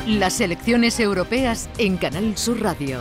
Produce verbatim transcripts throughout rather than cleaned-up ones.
Las elecciones europeas en Canal Sur Radio.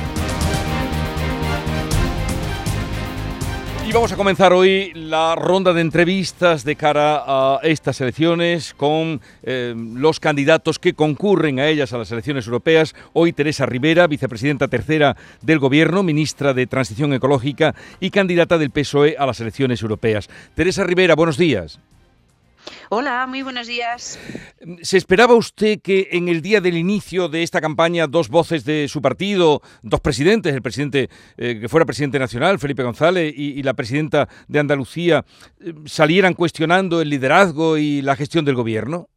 Y vamos a comenzar hoy la ronda de entrevistas de cara a estas elecciones con eh, los candidatos que concurren a ellas, a las elecciones europeas. Hoy Teresa Ribera, vicepresidenta tercera del Gobierno, ministra de Transición Ecológica y candidata del P S O E a las elecciones europeas. Teresa Ribera, buenos días. Hola, muy buenos días. ¿Se esperaba usted que en el día del inicio de esta campaña dos voces de su partido, dos presidentes, el presidente eh, que fuera presidente nacional, Felipe González, y, y la presidenta de Andalucía, eh, salieran cuestionando el liderazgo y la gestión del gobierno?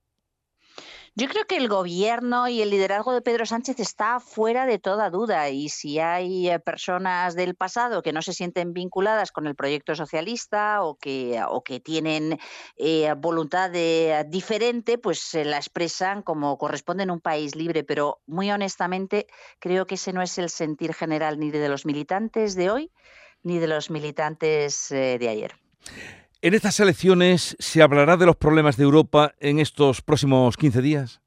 Yo creo que el gobierno y el liderazgo de Pedro Sánchez está fuera de toda duda, y si hay personas del pasado que no se sienten vinculadas con el proyecto socialista o que, o que tienen eh, voluntad de, diferente, pues eh, la expresan como corresponde en un país libre, pero muy honestamente creo que ese no es el sentir general ni de los militantes de hoy ni de los militantes eh, de ayer. ¿En estas elecciones se hablará de los problemas de Europa en estos próximos quince días?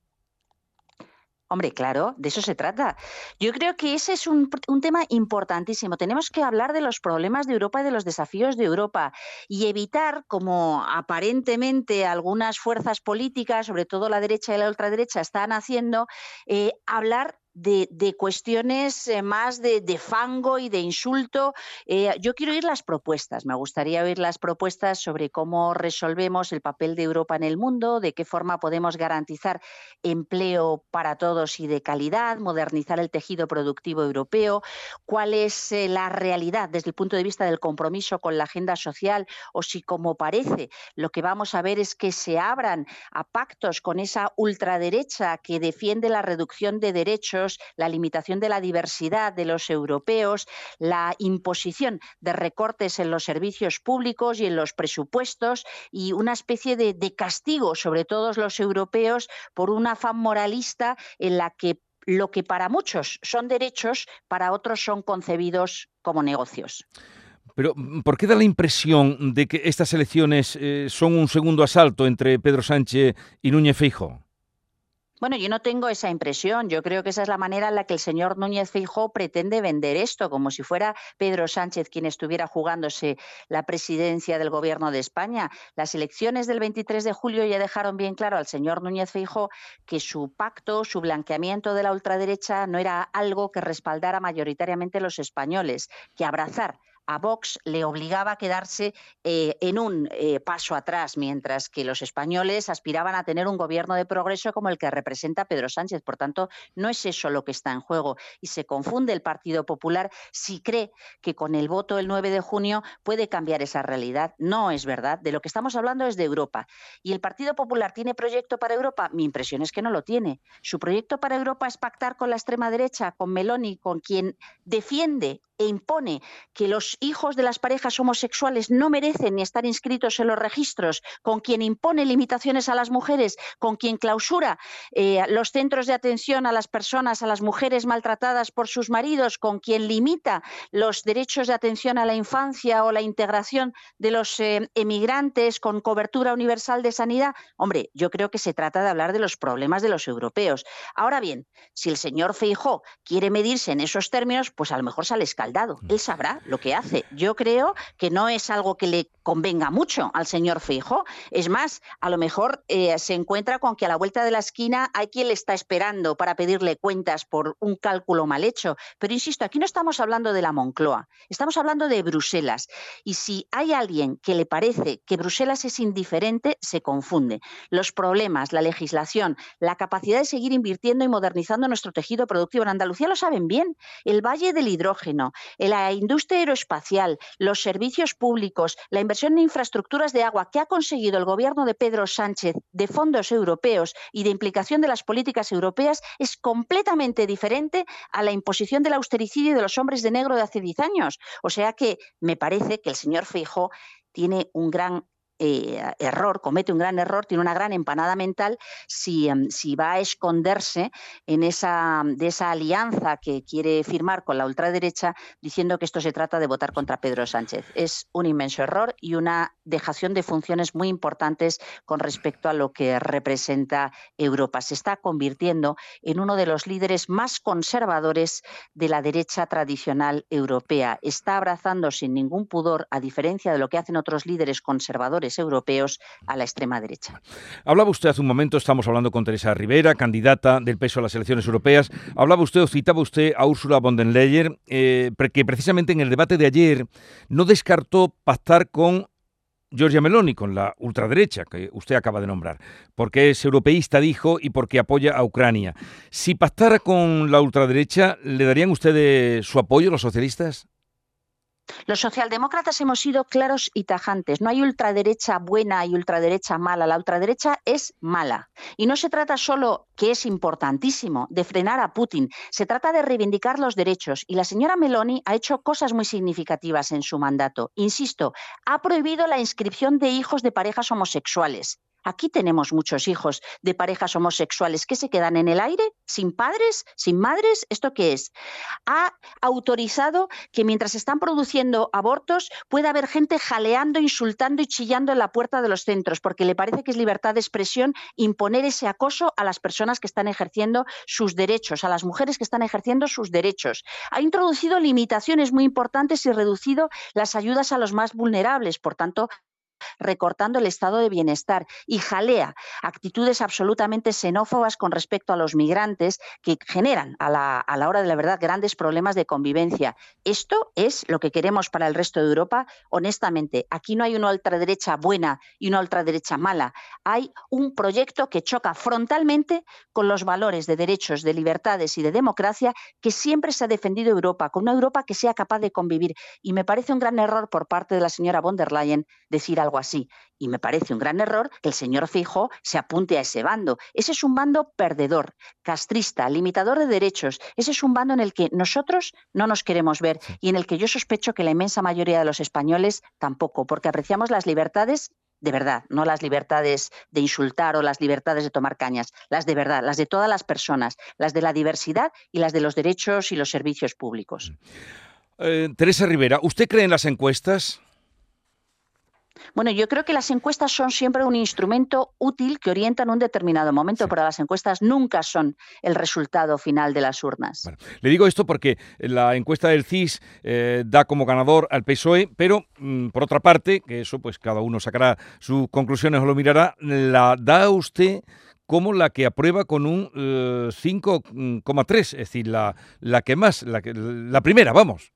Hombre, claro, de eso se trata. Yo creo que ese es un, un tema importantísimo. Tenemos que hablar de los problemas de Europa y de los desafíos de Europa y evitar, como aparentemente algunas fuerzas políticas, sobre todo la derecha y la ultraderecha, están haciendo, eh, hablar De, de cuestiones eh, más de, de fango y de insulto. Eh, yo quiero oír las propuestas, me gustaría oír las propuestas sobre cómo resolvemos el papel de Europa en el mundo, de qué forma podemos garantizar empleo para todos y de calidad, modernizar el tejido productivo europeo, cuál es eh, la realidad desde el punto de vista del compromiso con la agenda social, o si, como parece, lo que vamos a ver es que se abran a pactos con esa ultraderecha que defiende la reducción de derechos, la limitación de la diversidad de los europeos, la imposición de recortes en los servicios públicos y en los presupuestos y una especie de, de castigo sobre todos los europeos por un afán moralista en la que lo que para muchos son derechos, para otros son concebidos como negocios. Pero, ¿por qué da la impresión de que estas elecciones eh, son un segundo asalto entre Pedro Sánchez y Núñez Feijóo? Bueno, yo no tengo esa impresión. Yo creo que esa es la manera en la que el señor Núñez Feijóo pretende vender esto, como si fuera Pedro Sánchez quien estuviera jugándose la presidencia del Gobierno de España. Las elecciones del veintitrés de julio ya dejaron bien claro al señor Núñez Feijóo que su pacto, su blanqueamiento de la ultraderecha no era algo que respaldara mayoritariamente los españoles, que abrazar a Vox le obligaba a quedarse eh, en un eh, paso atrás, mientras que los españoles aspiraban a tener un gobierno de progreso como el que representa Pedro Sánchez. Por tanto, no es eso lo que está en juego, y se confunde el Partido Popular si cree que con el voto el nueve de junio puede cambiar esa realidad. No es verdad. De lo que estamos hablando es de Europa. ¿Y el Partido Popular tiene proyecto para Europa? Mi impresión es que no lo tiene. Su proyecto para Europa es pactar con la extrema derecha, con Meloni, con quien defiende e impone que los hijos de las parejas homosexuales no merecen ni estar inscritos en los registros, con quien impone limitaciones a las mujeres, con quien clausura eh, los centros de atención a las personas, a las mujeres maltratadas por sus maridos, con quien limita los derechos de atención a la infancia o la integración de los eh, emigrantes con cobertura universal de sanidad. Hombre, yo creo que se trata de hablar de los problemas de los europeos. Ahora bien, si el señor Feijóo quiere medirse en esos términos, pues a lo mejor sale escaldado. Él sabrá lo que hace. Yo creo que no es algo que le convenga mucho al señor Feijóo. Es más, a lo mejor eh, se encuentra con que a la vuelta de la esquina hay quien le está esperando para pedirle cuentas por un cálculo mal hecho. Pero insisto, aquí no estamos hablando de la Moncloa, estamos hablando de Bruselas. Y si hay alguien que le parece que Bruselas es indiferente, se confunde. Los problemas, la legislación, la capacidad de seguir invirtiendo y modernizando nuestro tejido productivo en Andalucía lo saben bien. El Valle del Hidrógeno, la industria aeroespacial, los servicios públicos, la inversión en infraestructuras de agua que ha conseguido el gobierno de Pedro Sánchez de fondos europeos y de implicación de las políticas europeas es completamente diferente a la imposición del austericidio de los hombres de negro de hace diez años. O sea que me parece que el señor Feijóo tiene un gran Eh, error, comete un gran error, tiene una gran empanada mental si, um, si va a esconderse en esa, de esa alianza que quiere firmar con la ultraderecha diciendo que esto se trata de votar contra Pedro Sánchez. Es un inmenso error y una dejación de funciones muy importantes con respecto a lo que representa Europa. Se está convirtiendo en uno de los líderes más conservadores de la derecha tradicional europea. Está abrazando sin ningún pudor, a diferencia de lo que hacen otros líderes conservadores europeos, a la extrema derecha. Hablaba usted hace un momento, estamos hablando con Teresa Ribera, candidata del P S O a las elecciones europeas. Hablaba usted o citaba usted a Ursula von der Leyen, eh, que precisamente en el debate de ayer no descartó pactar con Giorgia Meloni, con la ultraderecha que usted acaba de nombrar, porque es europeísta, dijo, y porque apoya a Ucrania. Si pactara con la ultraderecha, ¿le darían ustedes su apoyo los socialistas? Los socialdemócratas hemos sido claros y tajantes. No hay ultraderecha buena y ultraderecha mala. La ultraderecha es mala. Y no se trata solo, que es importantísimo, de frenar a Putin. Se trata de reivindicar los derechos. Y la señora Meloni ha hecho cosas muy significativas en su mandato. Insisto, ha prohibido la inscripción de hijos de parejas homosexuales. Aquí tenemos muchos hijos de parejas homosexuales que se quedan en el aire, sin padres, sin madres. ¿Esto qué es? Ha autorizado que mientras están produciendo abortos pueda haber gente jaleando, insultando y chillando en la puerta de los centros, porque le parece que es libertad de expresión imponer ese acoso a las personas que están ejerciendo sus derechos, a las mujeres que están ejerciendo sus derechos. Ha introducido limitaciones muy importantes y reducido las ayudas a los más vulnerables, por tanto, recortando el estado de bienestar, y jalea actitudes absolutamente xenófobas con respecto a los migrantes que generan a la, a la hora de la verdad grandes problemas de convivencia. Esto es lo que queremos para el resto de Europa. Honestamente, aquí no hay una ultraderecha buena y una ultraderecha mala. Hay un proyecto que choca frontalmente con los valores de derechos, de libertades y de democracia que siempre se ha defendido Europa, con una Europa que sea capaz de convivir. Y me parece un gran error por parte de la señora von der Leyen decir algo así. Y me parece un gran error que el señor Feijóo se apunte a ese bando. Ese es un bando perdedor, castrista, limitador de derechos. Ese es un bando en el que nosotros no nos queremos ver y en el que yo sospecho que la inmensa mayoría de los españoles tampoco, porque apreciamos las libertades de verdad, no las libertades de insultar o las libertades de tomar cañas, las de verdad, las de todas las personas, las de la diversidad y las de los derechos y los servicios públicos. Eh, Teresa Ribera, ¿usted cree en las encuestas? Bueno, yo creo que las encuestas son siempre un instrumento útil que orienta en un determinado momento, sí, pero las encuestas nunca son el resultado final de las urnas. Bueno, le digo esto porque la encuesta del C I S eh, da como ganador al P S O E, pero mm, por otra parte, que eso pues cada uno sacará sus conclusiones o lo mirará, la da usted como la que aprueba con un eh, cinco coma tres, es decir, la, la que más, la, que, la primera, vamos.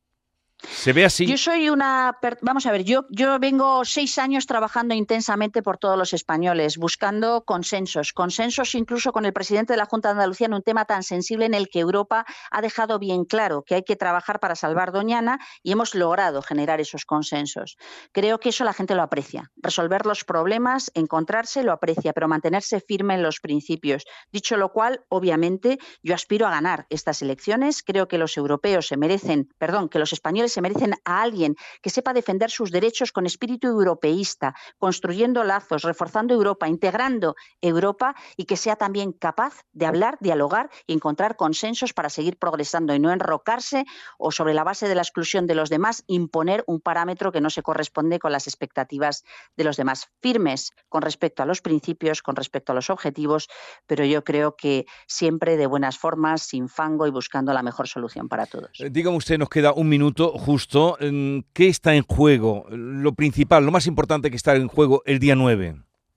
¿Se ve así? Yo soy una... Vamos a ver, yo, yo vengo seis años trabajando intensamente por todos los españoles, buscando consensos, consensos incluso con el presidente de la Junta de Andalucía en un tema tan sensible en el que Europa ha dejado bien claro que hay que trabajar para salvar Doñana y hemos logrado generar esos consensos. Creo que eso la gente lo aprecia. Resolver los problemas, encontrarse, lo aprecia, pero mantenerse firme en los principios. Dicho lo cual, obviamente, yo aspiro a ganar estas elecciones. Creo que los europeos se merecen, perdón, que los españoles se merecen a alguien que sepa defender sus derechos con espíritu europeísta, construyendo lazos, reforzando Europa, integrando Europa y que sea también capaz de hablar, dialogar y encontrar consensos para seguir progresando y no enrocarse o sobre la base de la exclusión de los demás imponer un parámetro que no se corresponde con las expectativas de los demás. Firmes con respecto a los principios, con respecto a los objetivos, pero yo creo que siempre de buenas formas, sin fango y buscando la mejor solución para todos. Eh, dígame usted, nos queda un minuto justo. ¿Qué está en juego? Lo principal, lo más importante que está en juego el día nueve.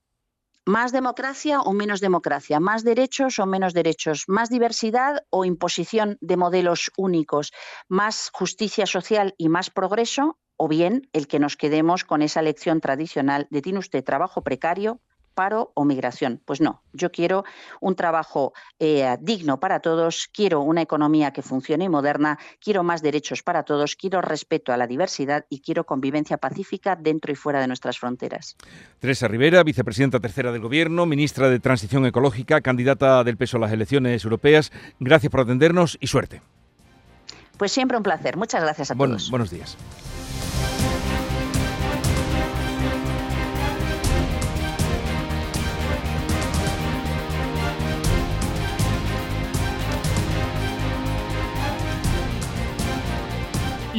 ¿Más democracia o menos democracia? ¿Más derechos o menos derechos? ¿Más diversidad o imposición de modelos únicos? ¿Más justicia social y más progreso? ¿O bien el que nos quedemos con esa elección tradicional de tiene usted trabajo precario, paro o migración? Pues no, yo quiero un trabajo eh, digno para todos, quiero una economía que funcione y moderna, quiero más derechos para todos, quiero respeto a la diversidad y quiero convivencia pacífica dentro y fuera de nuestras fronteras. Teresa Ribera, vicepresidenta tercera del Gobierno, ministra de Transición Ecológica, candidata del P S O a las elecciones europeas. Gracias por atendernos y suerte. Pues siempre un placer. Muchas gracias a Bueno, todos. buenos días.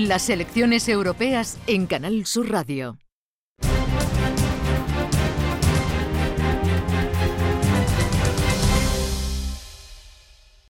Las elecciones europeas en Canal Sur Radio.